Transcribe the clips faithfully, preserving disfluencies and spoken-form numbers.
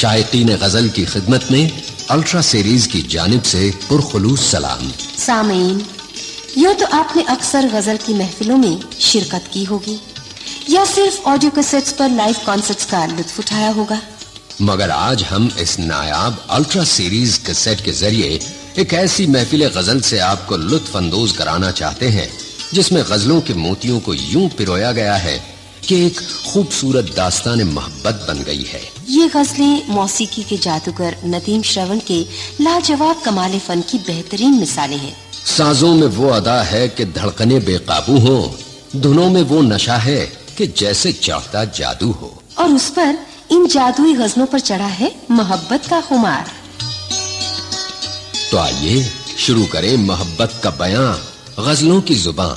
शायकीन गजल की खिदमत में अल्ट्रा सीरीज की जानिब से पुरखुलूस सलाम। सामीन, यूं तो आपने अक्सर गजल की महफिलों में शिरकत की होगी या सिर्फ ऑडियो कैसेट्स पर लाइव कॉन्सर्ट्स का लुत्फ उठाया होगा, मगर आज हम इस नायाब अल्ट्रा सीरीज कैसेट के जरिए एक ऐसी महफिल गजल से आपको लुत्फ अंदोज कराना चाहते हैं जिसमें गजलों के मोतियों को यूं पिरोया गया है कि एक खूबसूरत दास्तान मोहब्बत बन गई है। ये गजलें मौसीकी के जादूगर नदीम श्रवण के लाजवाब कमाल फन की बेहतरीन मिसालें हैं। साजों में वो अदा है कि धड़कने बेकाबू हो, धुनों में वो नशा है कि जैसे चढ़ता जादू हो, और उस पर इन जादुई गजलों पर चढ़ा है मोहब्बत का खुमार। तो आइए शुरू करें मोहब्बत का बयां गजलों की जुबान।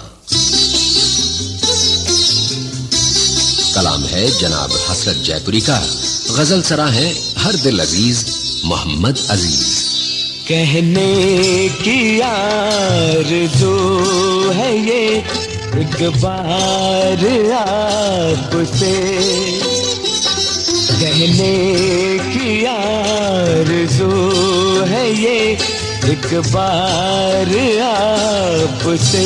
कलाम है जनाब हसरत जयपुरी का, गजल सरा है हर दिल अजीज मोहम्मद अजीज। कहने की आरज़ू है ये एक बार आपसे, कहने की आरज़ू है ये एक बार आपसे,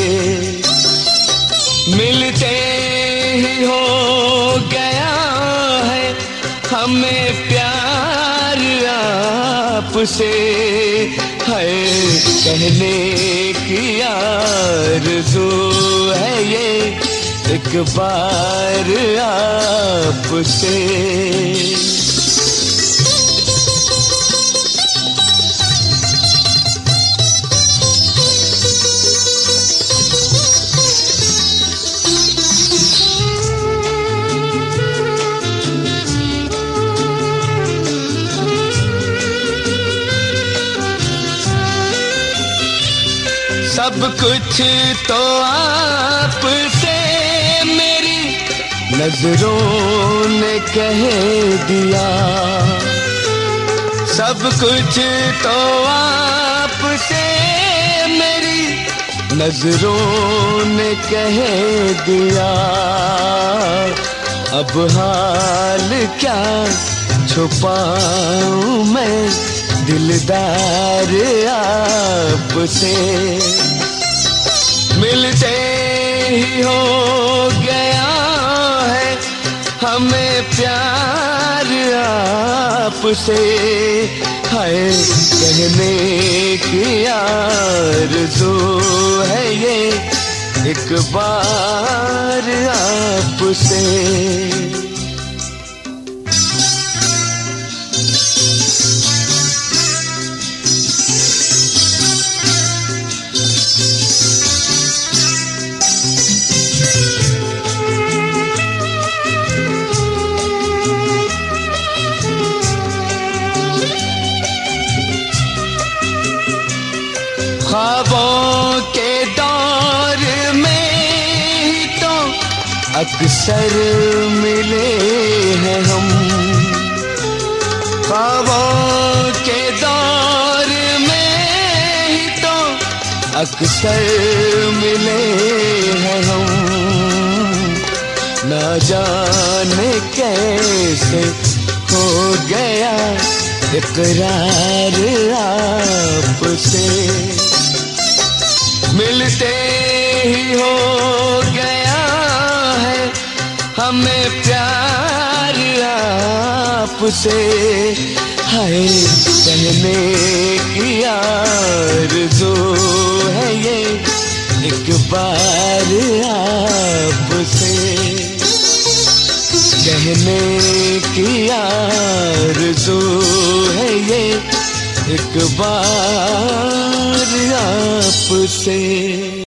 मिलते ही हो गया है हमें प्यार आपसे, है कहने की आरज़ू है ये एक बार आपसे। सब कुछ तो आपसे मेरी नजरों ने कह दिया, सब कुछ तो आपसे मेरी नजरों ने कह दिया, अब हाल क्या छुपाऊं मैं दिलदार आपसे, मिलते ही हो गया है हमें प्यार आपसे, है कहने की आरज़ू है ये एक बार आपसे। ख्वाबों के दौर में ही तो अक्सर मिले हैं हम, ख्वाबों के दौर में ही तो अक्सर मिले हैं हम, ना जाने कैसे हो गया इकरार आपसे, मिलते ही हो गया है हमें प्यार आपसे, है कहने की आरज़ू है ये एक बार आपसे, कहने की आरज़ू है ये एक बार आपसे।